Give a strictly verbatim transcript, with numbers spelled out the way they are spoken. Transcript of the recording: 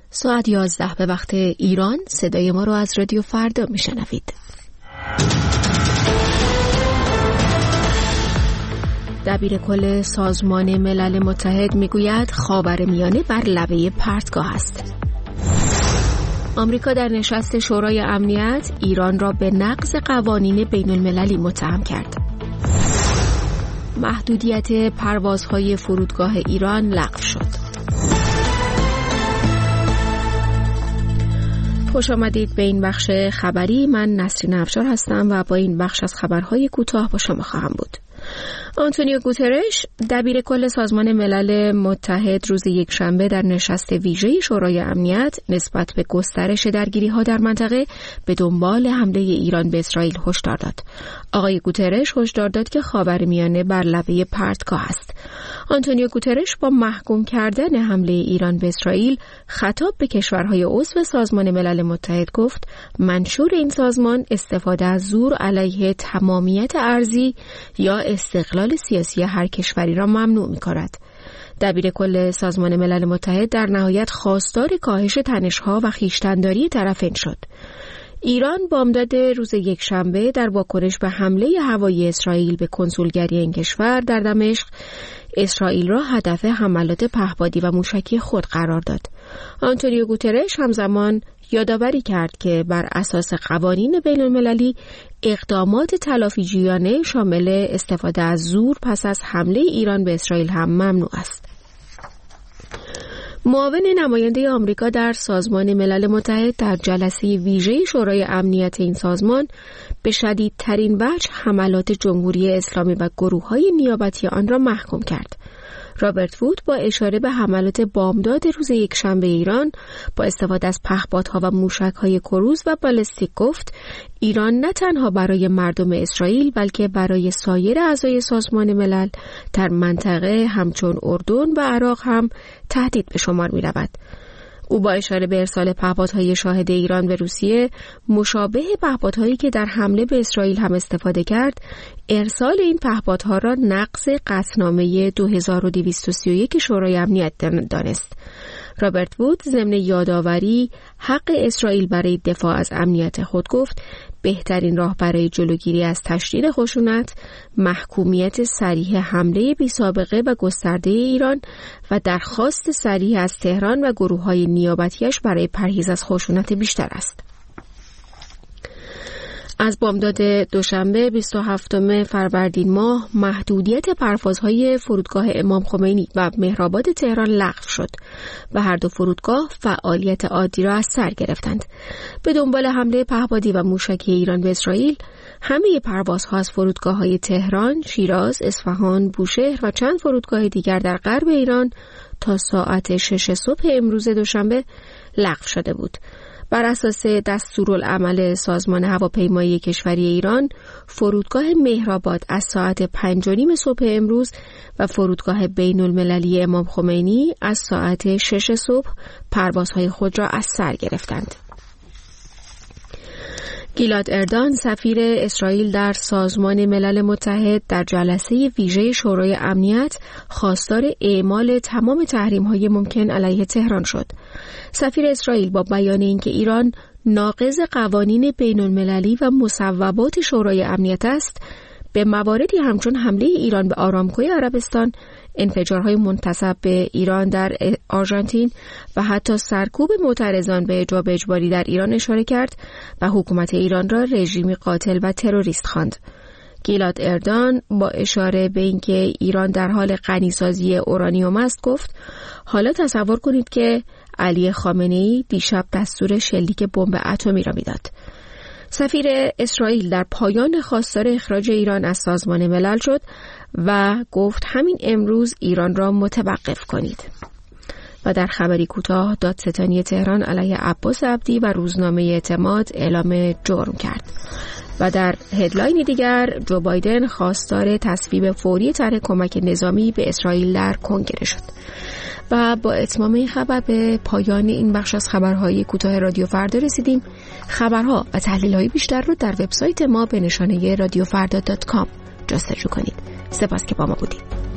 ساعت یازده به وقت ایران. صدای ما رو از رادیو فردا میشنوید. دبیر کل سازمان ملل متحد میگوید خاورمیانه بر لبه پرتگاه است. آمریکا در نشست شورای امنیت ایران را به نقض قوانین بین المللی متهم کرد. محدودیت پروازهای فرودگاه ایران لغو شد. خوش آمدید به این بخش خبری. من نسرین افشار هستم و با این بخش از خبرهای کوتاه با شما خواهم بود. آنتونیو گوترش دبیر کل سازمان ملل متحد روز یکشنبه در نشست ویژه شورای امنیت نسبت به گسترش درگیری‌ها در منطقه به دنبال حمله ایران به اسرائیل هشدار داد. آقای گوترش هشدار داد که خاورمیانه بر لبه پرتگاه است. آنتونیو گوترش با محکوم کردن حمله ایران به اسرائیل خطاب به کشورهای عضو سازمان ملل متحد گفت منشور این سازمان استفاده از زور علیه تمامیت ارضی یا استقلال سیاسی هر کشوری را ممنوع می‌کند. دبیر کل سازمان ملل متحد در نهایت خواستار کاهش تنش‌ها و خویشتن‌داری طرفین شد. ایران بامداد روز یکشنبه در واکنش به حمله هوایی اسرائیل به کنسولگری این کشور در دمشق اسرائیل را هدف حملات پهپادی و موشکی خود قرار داد. آنتونیو گوترش همزمان یادآوری کرد که بر اساس قوانین بین المللی اقدامات تلافیجویانه شامل استفاده از زور پس از حمله ایران به اسرائیل هم ممنوع است. معاون نماینده آمریکا در سازمان ملل متحد در جلسه ویژه شورای امنیت این سازمان به شدیدترین وجه حملات جمهوری اسلامی و گروه‌های نیابتی آن را محکوم کرد. رابرت وود با اشاره به حملات بامداد روز یکشنبه ایران با استفاده از پهپادها و موشک‌های کروز و بالستیک گفت ایران نه تنها برای مردم اسرائیل بلکه برای سایر اعضای سازمان ملل در منطقه همچون اردن و عراق هم تهدید به شمار می‌رود. او با اشاره به ارسال پهپادهای شاهد ایران به روسیه مشابه پهپادهایی که در حمله به اسرائیل هم استفاده کرد، ارسال این پهپادها را نقض قطعنامه دو هزار و دویست و سی و یک شورای امنیت دانست. رابرت وود ضمن یادآوری حق اسرائیل برای دفاع از امنیت خود گفت بهترین راه برای جلوگیری از تشدید خشونت محکومیت صریح حمله بی سابقه و گسترده ایران و درخواست صریح از تهران و گروه‌های نیابتیش برای پرهیز از خشونت بیشتر است. از بامداد دوشنبه بیست و هفتم فروردین ماه محدودیت پروازهای فرودگاه امام خمینی و مهرآباد تهران لغو شد و هر دو فرودگاه فعالیت عادی را از سر گرفتند. به دنبال حمله پهپادی و موشکی ایران به اسرائیل، همه پروازها از فرودگاه‌های تهران، شیراز، اصفهان، بوشهر و چند فرودگاه دیگر در غرب ایران تا ساعت شش صبح امروز دوشنبه لغو شده بود. بر اساس دستورالعمل سازمان هواپیمایی کشوری ایران، فرودگاه مهرآباد از ساعت پنج و نیم صبح امروز و فرودگاه بین المللی امام خمینی از ساعت شش صبح پروازهای خود را از سر گرفتند. گیلاد اردان سفیر اسرائیل در سازمان ملل متحد در جلسه ویژه شورای امنیت خواستار اعمال تمام تحریم‌های ممکن علیه تهران شد. سفیر اسرائیل با بیان اینکه ایران ناقض قوانین بین المللی و مصوبات شورای امنیت است، به مواردی همچون حمله ایران به آرامکوی عربستان، انفجارهای منتسب به ایران در آرژانتین و حتی سرکوب معترضان به حجاب اجباری در ایران اشاره کرد و حکومت ایران را رژیمی قاتل و تروریست خواند. گیلاد اردان با اشاره به اینکه ایران در حال غنیسازی اورانیوم است گفت حالا تصور کنید که علی خامنه‌ای دیشب دستور شلیک بمب اتمی را میداد. سفیر اسرائیل در پایان خواستار اخراج ایران از سازمان ملل شد و گفت همین امروز ایران را متوقف کنید. و در خبری کوتاه دادستانی تهران علیه عباس عبدی و روزنامه اعتماد اعلام جرم کرد. و در هدلاین دیگر جو بایدن خواستار تصویب فوری طرح کمک نظامی به اسرائیل در کنگره شد. و با اتمام این خبر به پایان این بخش از خبرهای کوتاه رادیو فردا رسیدیم. خبرها و تحلیل‌های بیشتر رو در وبسایت ما به نشانه رادیو فردا دات کام جستجو کنید. سپاس که با ما بودید.